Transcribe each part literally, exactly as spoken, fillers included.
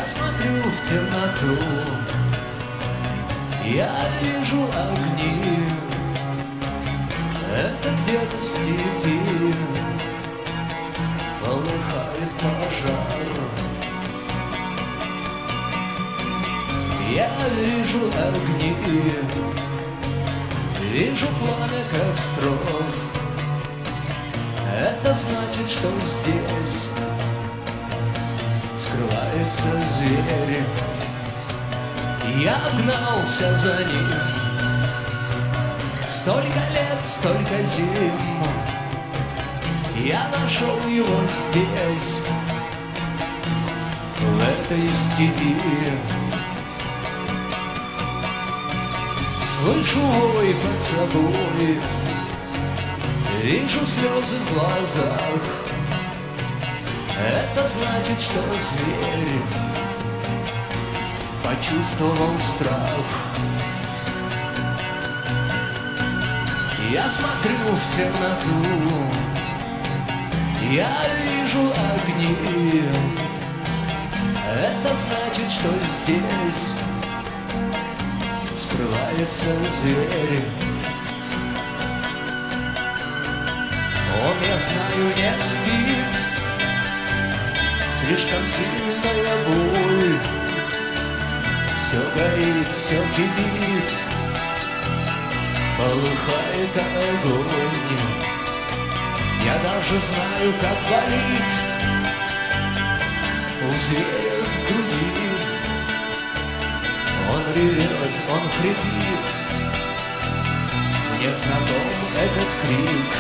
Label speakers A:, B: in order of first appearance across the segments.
A: смотрю в темноту, я вижу огни. Это где-то в степи полыхает пожар. Я вижу огни, вижу пламя костров. Это значит, что здесь скрывается зверь. Я гнался за ним столько лет, столько зим. Я нашел его здесь, в этой степи. Слышу вой под собой, вижу слезы в глазах. Это значит, что зверь почувствовал страх. Я смотрю в темноту, я вижу огни. Это значит, что здесь скрывается зверь. Он, я знаю, не спит, слишком сильная боль. Все горит, все кипит, полыхает огонь. Я даже знаю, как болит у зверя в груди. Он ревет, он хрипит, мне знаком этот крик.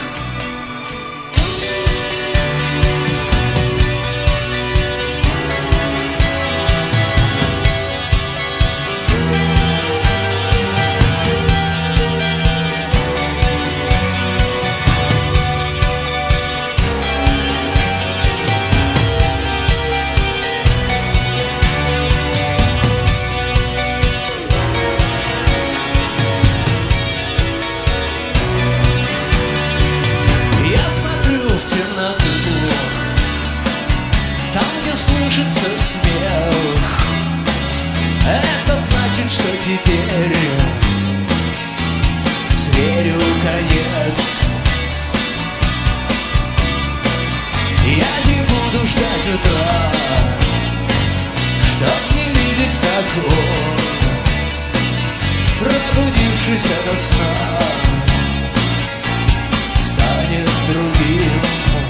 A: Там, где слышится смех, это значит, что теперь зверю конец. Я не буду ждать утра, чтоб не видеть, как он, пробудившись ото сна, станет другим.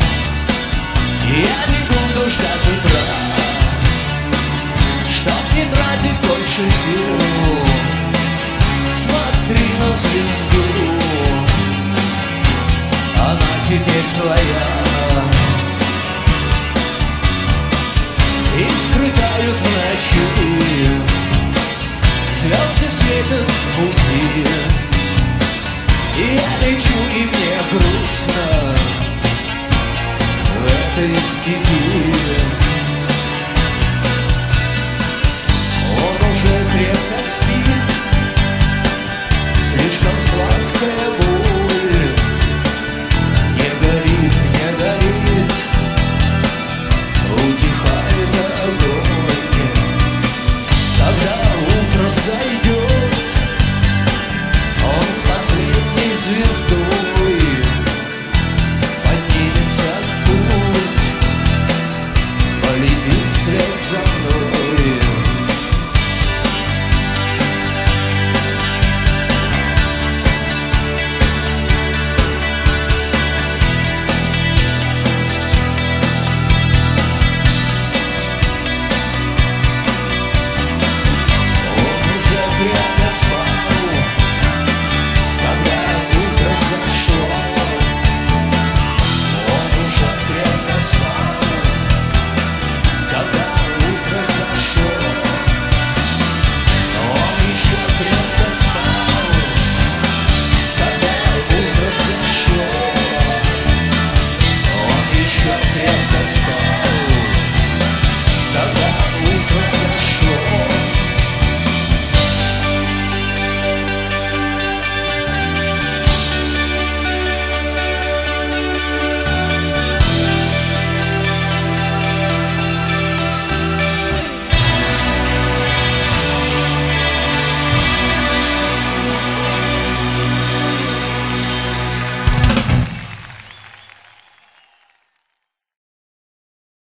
A: Я не буду ждать утра, чтоб не тратить больше сил. Смотри на звезду, она теперь твоя. Искры тают в ночи, звезды светят в пути. И я лечу, и мне грустно в этой степи.